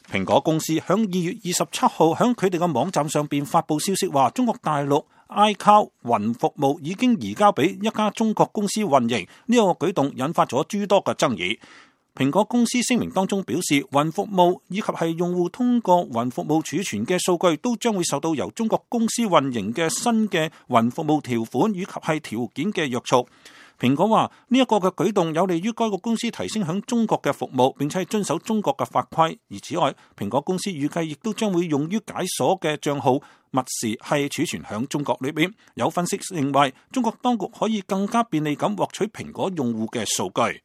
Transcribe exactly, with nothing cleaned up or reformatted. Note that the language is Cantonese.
蘋果公司響二月二十七號響佢哋嘅網站上邊發佈消息話，中國大陸 iCloud 雲服務已經移交俾一家中國公司運營，呢個舉動引發咗諸多嘅爭議。蘋果公司聲明當中表示，雲服務以及係用戶通過雲服務儲存嘅數據都將會受到由中國公司運營嘅新嘅雲服務條款以及係條件嘅約束。蘋果話呢一個嘅舉動有利於該個公司提升響中國嘅服務，並且係遵守中國嘅法規。而此外，蘋果公司預計亦都將會用於解鎖嘅賬號密匙係儲存響中國裏邊。有分析認為，中國當局可以更加便利咁獲取蘋果用戶嘅數據。